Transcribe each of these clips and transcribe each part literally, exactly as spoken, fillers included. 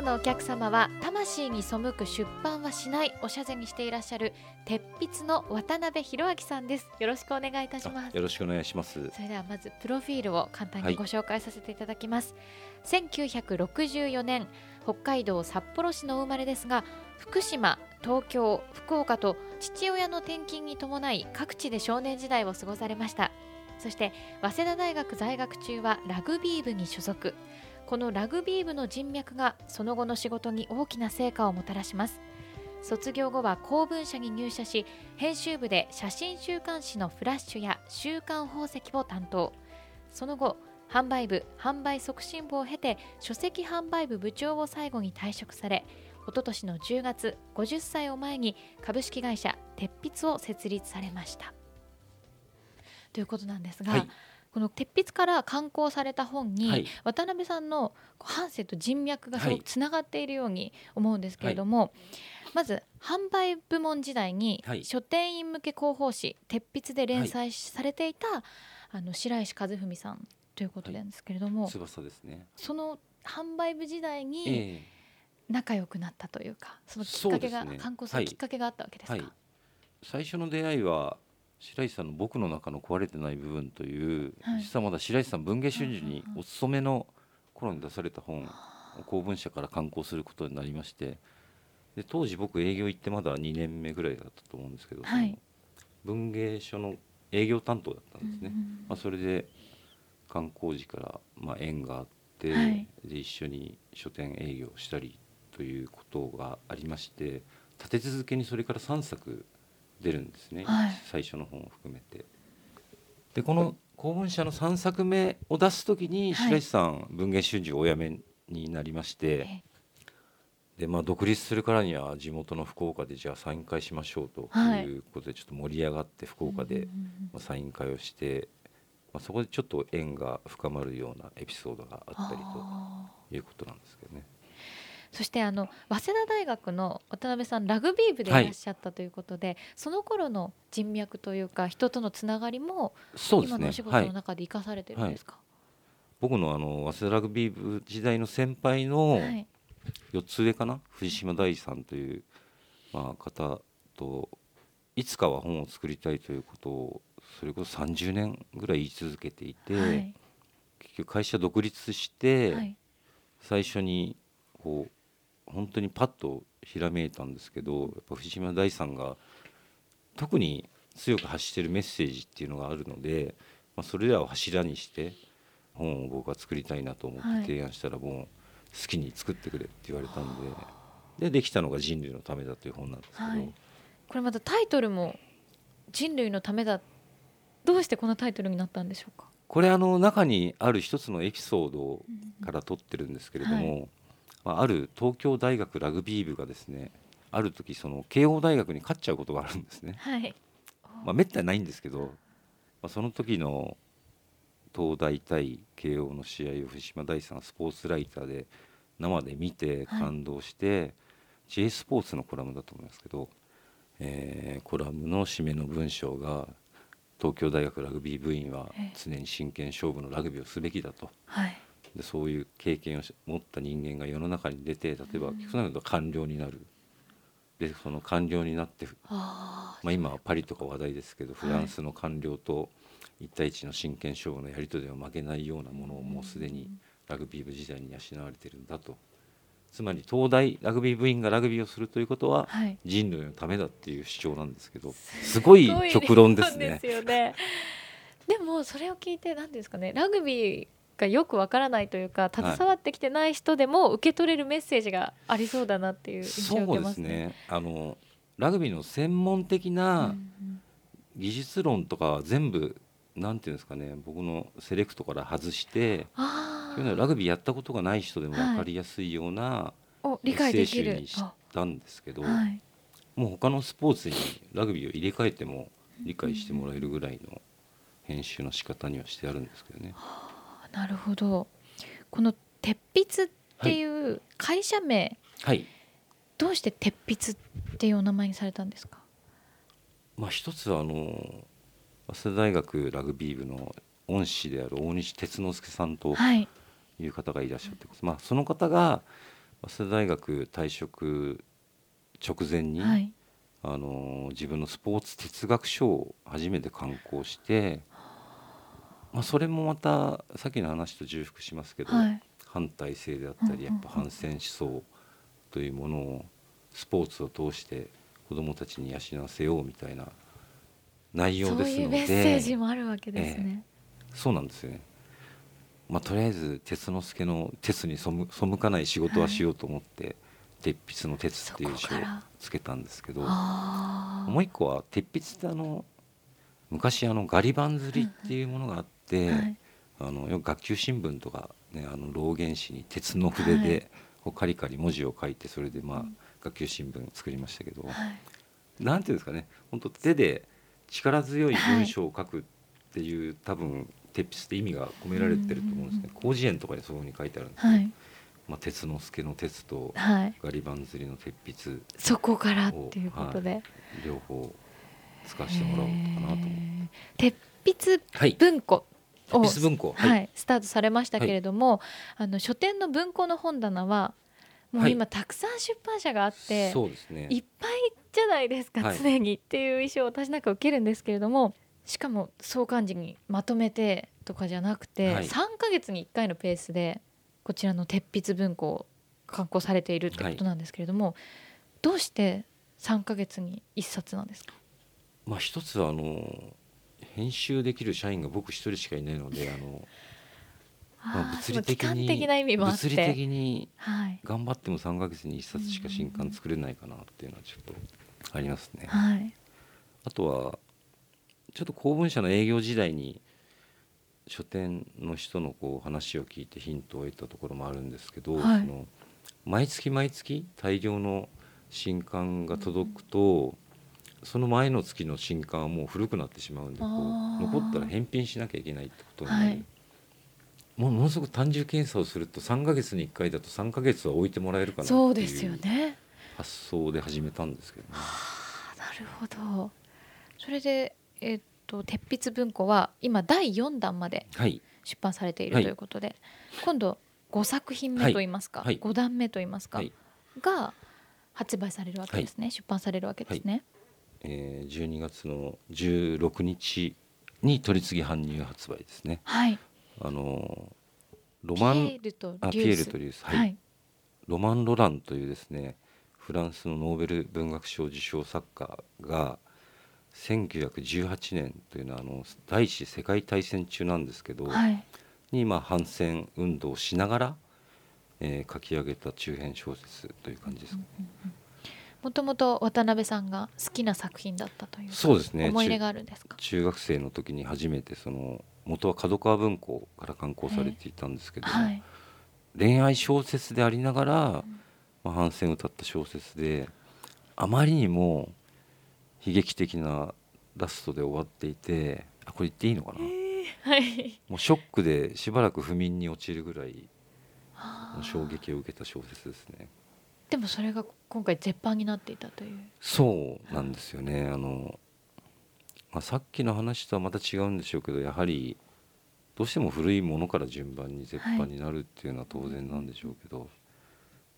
今日のお客様は魂に背く出版はしないおしゃぜにしていらっしゃる鉄筆の渡辺弘明さんです。よろしくお願いいたします。 よろしくお願いします。 それではまずプロフィールを簡単にご紹介させていただきます、はい、せんきゅうひゃくろくじゅうよねん北海道札幌市のお生まれですが、福島、東京、福岡と父親の転勤に伴い各地で少年時代を過ごされました。そして早稲田大学在学中はラグビー部に所属。このラグビー部の人脈がその後の仕事に大きな成果をもたらします。卒業後は公文社に入社し、編集部で写真週刊誌のフラッシュや週刊宝石を担当。その後販売部、販売促進部を経て書籍販売部部長を最後に退職され、おととしのじゅうがつごじゅっさいを前に株式会社鉄筆を設立されましたということなんですが、はい、この鉄筆から刊行された本に、はい、渡辺さんの半生と人脈がすごくつながっているように思うんですけれども、はい、まず販売部門時代に書店員向け広報誌鉄筆で連載されていた、はい、あの白石和文さんということなんですけれども、はい、 翼ですね。 その販売部時代に仲良くなったというか、そのきっかけが、ね、刊行するきっかけがあったわけですか。はいはい、 最初の出会いは白石さんの僕の中の壊れてない部分という、はい、実はまだ白石さん文芸春秋にお勤めの頃に出された本を公文社から刊行することになりまして、で当時僕営業行ってまだにねんめぐらいだったと思うんですけど、はい、その文芸書の営業担当だったんですね、うんうん、まあ、それで刊行時からまあ縁があって、はい、で一緒に書店営業したりということがありまして、立て続けにそれからさんさく出るんですね、はい、最初の本を含めて。でこの公文社のさんさくめを出す時に白石さん、はい、文芸春秋をお辞めになりまして、で、まあ、独立するからには地元の福岡でじゃあサイン会しましょうということでちょっと盛り上がって福岡でまあサイン会をして、まあ、そこでちょっと縁が深まるようなエピソードがあったりということなんですけどね。 そしてあの早稲田大学の渡辺さんラグビー部でいらっしゃったということで、はい、その頃の人脈というか人とのつながりも今のお仕事の中で生かされてるんですか。 はいはい、僕のあの早稲田ラグビー部時代の先輩のよっつ上かな、藤島大さんという、まあ、方といつかは本を作りたいということをそれこそさんじゅうねんぐらい言い続けていて、はい、結局会社独立して、はい、最初にこう本当にパッとひらめいたんですけど、やっぱ藤島大さんが特に強く発してるメッセージっていうのがあるので、まあ、それらを柱にして本を僕は作りたいなと思って提案したら、もう好きに作ってくれって言われたんで、はい、でできたのが人類のためだという本なんですけど、はい、 これまたタイトルも人類のためだ。どうしてこのタイトルになったんでしょうか。 これあの中にある一つのエピソードから取ってるんですけれども、はい、まあ、ある東京大学ラグビー部がですね、ある時その慶応大学に勝っちゃうことがあるんですね、はい、まあ、めったにないんですけど、まあ、その時の東大対慶応の試合を藤島大さんスポーツライターで生で見て感動して、はい、J スポーツのコラムだと思いますけど、えー、コラムの締めの文章が東京大学ラグビー部員は常に真剣勝負のラグビーをすべきだと、はい、でそういう経験を持った人間が世の中に出て、例えばそうなると官僚になる、でその官僚になって、まあ、今はパリとか話題ですけど、フランスの官僚といち対いちの真剣勝負のやり取りを負けないようなものをもうすでにラグビー部時代に養われているんだと。つまり東大ラグビー部員がラグビーをするということは人類のためだっていう主張なんですけど、すごい極論ですね。 ですよね。でもそれを聞いて何ですかね、ラグビーがよくわからないというか携わってきてない人でも受け取れるメッセージがありそうだなっていう印象を受けますね。 そうですね。あのラグビーの専門的な技術論とかは全部なんていうんですかね、僕のセレクトから外して、そういうのはラグビーやったことがない人でも分かりやすいような理解できるエッセイ集にしたんですけど、はい、もう他のスポーツにラグビーを入れ替えても理解してもらえるぐらいの編集の仕方にはしてあるんですけどね。 はあ、なるほど。この鉄筆っていう会社名、はい、どうして鉄筆っていうお名前にされたんですか。 まあ、一つはあの早稲田大学ラグビー部の恩師である大西哲之助さんという方がいらっしゃってます、はい、まあ、その方が早稲田大学退職直前に、はい、あの自分のスポーツ哲学書を初めて刊行して、まあ、それもまたさっきの話と重複しますけど、はい、反体制であったりやっぱ反戦思想というものをスポーツを通して子どもたちに養わせようみたいな内容ですので、そういうメッセージもあるわけですね。 えー、そうなんですよね。まあ、とりあえず鉄之助の鉄に背かない仕事はしようと思って、はい、鉄筆の鉄っていう字をつけたんですけど、もう一個は鉄筆ってあの昔あのガリ版刷りっていうものがあって、うんはい、あのよく学級新聞とか、ね、あの老原紙に鉄の筆でこうカリカリ文字を書いて、それでまあ学級新聞作りましたけど、はい、なんていうんですかね、本当手で力強い文章を書くっていう、はい、多分鉄筆って意味が込められてると思うんですね。広辞苑とかにそういうふうに書いてあるんですけど、はい、まあ、鉄之助の鉄とガリ版刷りの鉄筆、はい、 そこからっていうことで、はい、 両方使わせてもらおうかなと思って鉄筆文庫を、 はい、鉄筆文庫、 はいはい、スタートされましたけれども、はい、あの書店の文庫の本棚はもう今たくさん出版社があって、はい、 そうですね、 いっぱいじゃないですか、はい、常にっていう印象を私なんか受けるんですけれども、しかも創刊時にまとめてとかじゃなくて、はい、さんかげつにいっかいのペースでこちらの鉄筆文庫を刊行されているってことなんですけれども、はい、どうしてさんかげつにいっさつなんですか？ まあ、一つはあの編集できる社員が僕一人しかいないので、あのまあ、物理的に物理的に頑張ってもさんかげつにいっさつしか新刊作れないかなっていうのはちょっとありますね。はい、あとはちょっと公文社の営業時代に書店の人のこう話を聞いてヒントを得たところもあるんですけど、はい、その毎月毎月大量の新刊が届くと、その前の月の新刊はもう古くなってしまうんで、こう残ったら返品しなきゃいけないってことになる、はい、ものすごく単純計算をするとさんかげつにいっかいだとさんかげつは置いてもらえるかなっていう発想で始めたんですけどね。 はあ、なるほど。それで、えー、っと鉄筆文庫は今だいよんだんまで出版されている、はい、ということで、今度ごさく品目といいますか、はい、ごだんめといいますか、はい、が発売されるわけですね、はい、出版されるわけですね。はい、 えー、じゅうにがつのじゅうろくにちに取り次ぎ搬入発売ですね。 はい、 あのロマンピエールとリュース、 あピエールとリュース、はいはい、ロマン・ロランというですね、フランスのノーベル文学賞受賞作家がせんきゅうひゃくじゅうはちねんというのはあの第一次世界大戦中なんですけど、はい、にまあ反戦運動をしながら、えー、書き上げた中編小説という感じですかね。 もともと渡辺さんが好きな作品だったというか、 そうですね、 思い入れがあるんですか？ 中学生の時に初めてその元は角川文庫から刊行されていたんですけども、はい、恋愛小説でありながら、まあ、反戦を歌った小説で、あまりにも悲劇的なラストで終わっていて、あ、これ言っていいのかな、えーはい、 もうショックでしばらく不眠に陥るぐらいの衝撃を受けた小説ですね。 でもそれが今回絶版になっていたという。 そうなんですよね。あの、まあ、さっきの話とはまた違うんでしょうけど、やはりどうしても古いものから順番に絶版になるっていうのは当然なんでしょうけど、はい、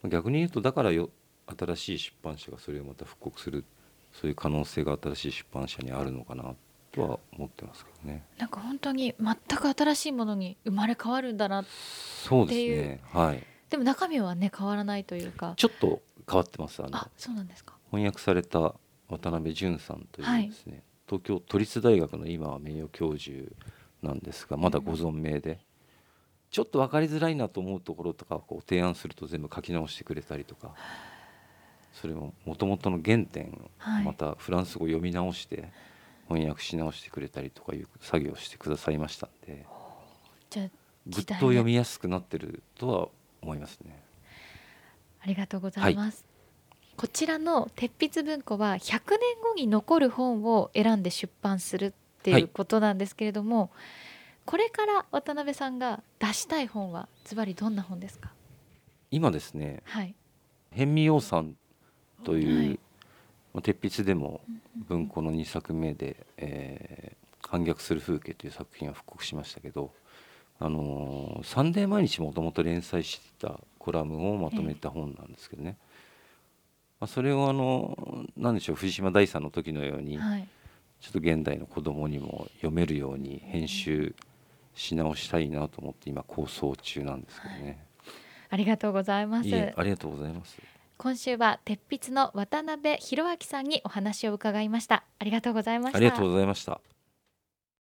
逆に言うとだからよ新しい出版社がそれをまた復刻する、そういう可能性が新しい出版社にあるのかなとは思ってますけどね。 なんか本当に全く新しいものに生まれ変わるんだなっていう。 そうですね、はい。 でも中身はね変わらないというか、 ちょっと変わってます。あのあ、そうなんですか。 翻訳された渡辺淳さんというですね、はい、東京都立大学の今は名誉教授なんですが、まだご存命で、うん、ちょっと分かりづらいなと思うところとかをこう提案すると全部書き直してくれたりとか、それも元々の原点をまたフランス語を読み直して翻訳し直してくれたりとかいう作業をしてくださいましたんで、 じゃあぐっと読みやすくなってるとは思いますね。 ありがとうございます、はい、こちらの鉄筆文庫はひゃくねんごに残る本を選んで出版するっていうことなんですけれども、はい、これから渡辺さんが出したい本はズバリどんな本ですか？ 今ですね、 はい、 辺見洋さんという、はい、鉄筆でも文庫のにさくめで、えー、反逆する風景という作品を復刻しましたけど、あのー、サンデー毎日もともと連載していたコラムをまとめた本なんですけどね、まあ、それをあの何でしょう、藤島大さんの時のように、はい、ちょっと現代の子供にも読めるように編集し直したいなと思って今構想中なんですけどね、はい、 ありがとうございます。 いえ、ありがとうございます。 今週は鉄筆の渡辺弘明さんにお話を伺いました。ありがとうございました。 ありがとうございました。